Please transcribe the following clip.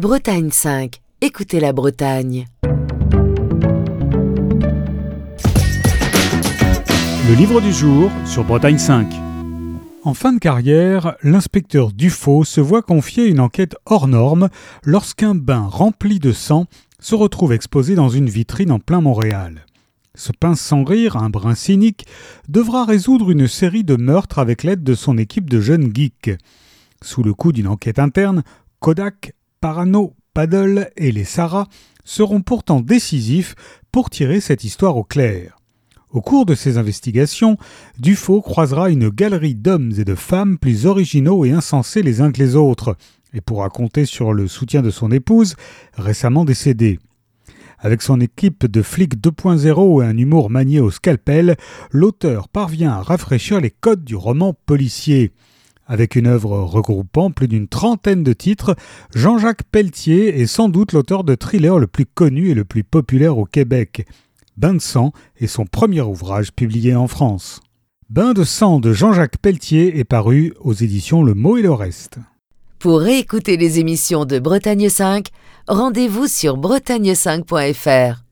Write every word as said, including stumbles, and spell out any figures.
Bretagne cinq. Écoutez la Bretagne. Le livre du jour sur Bretagne cinq. En fin de carrière, l'inspecteur Dufaux se voit confier une enquête hors norme lorsqu'un bain rempli de sang se retrouve exposé dans une vitrine en plein Montréal. Ce pince sans rire, un brin cynique, devra résoudre une série de meurtres avec l'aide de son équipe de jeunes geeks. Sous le coup d'une enquête interne, Kodak, Parano, Paddle et les Sarah seront pourtant décisifs pour tirer cette histoire au clair. Au cours de ces investigations, Dufaux croisera une galerie d'hommes et de femmes plus originaux et insensés les uns que les autres, et pourra compter sur le soutien de son épouse, récemment décédée. Avec son équipe de flics deux point zéro et un humour manié au scalpel, l'auteur parvient à rafraîchir les codes du roman policier. Avec une œuvre regroupant plus d'une trentaine de titres, Jean-Jacques Pelletier est sans doute l'auteur de thriller le plus connu et le plus populaire au Québec. Bain de sang est son premier ouvrage publié en France. Bain de sang de Jean-Jacques Pelletier est paru aux éditions Le Mot et le Reste. Pour réécouter les émissions de Bretagne cinq, rendez-vous sur bretagne cinq point f r.